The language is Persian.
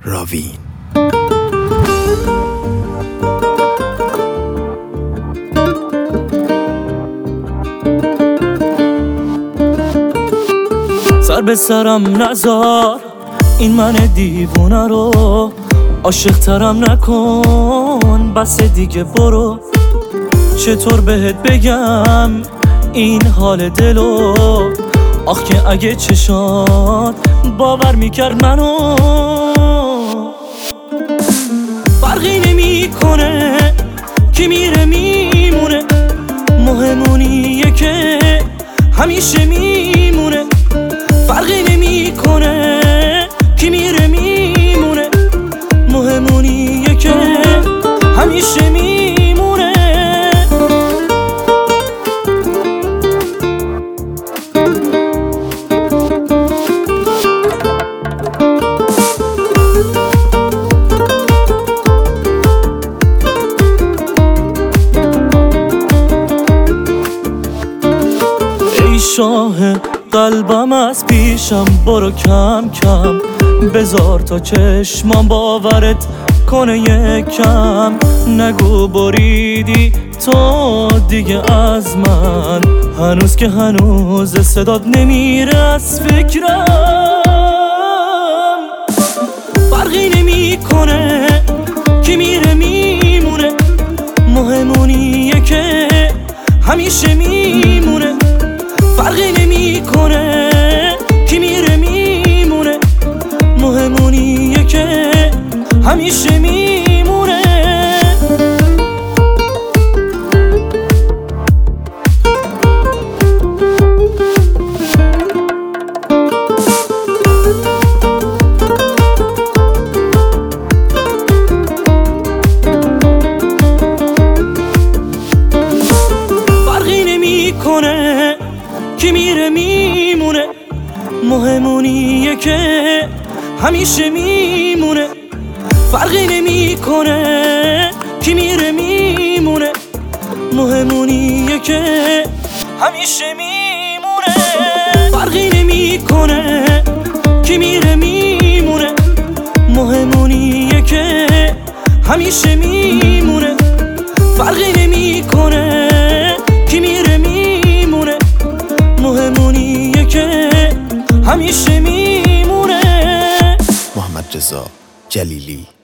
راوین. سر به سرم نذار این من دیوونه رو، عاشق ترم نکن بس دیگه برو. چطور بهت بگم این حال دلو، آخ که اگه چشات باور میکرد منو. فرقی نمیکنه کی میره میمونه، مهمونیه که همیشه میمونه. فرقی نمیکنه کی میره میمونه، مهمونیه که همیشه میمونه. ای شاه قلبم از پیشم برو کم کم، بذار تا چشمام باورت کنه یکم. نگو بریدی تو دیگه از من، هنوز که هنوز صدات نمیره از فکرم. فرقی نمیکنه کی میره میمونه، مهمونیه که همیشه میمونه. فرقی نمیکنه کی میره میمونه، مهمونیه که همیشه میمونه. فرقی نمیکنه کی میره میمونه، مهمونیه که همیشه میمونه. فرقی نمیکنه کی میره میمونه، مهمونیه که همیشه میمونه. فرقی نمیکنه کی میره میمونه، مهمونیه که همیشه میمونه. فرقی نمیکنه کی میره میمونه، مهمونیه که همیشه میمونه. محمد رضا جلیلی.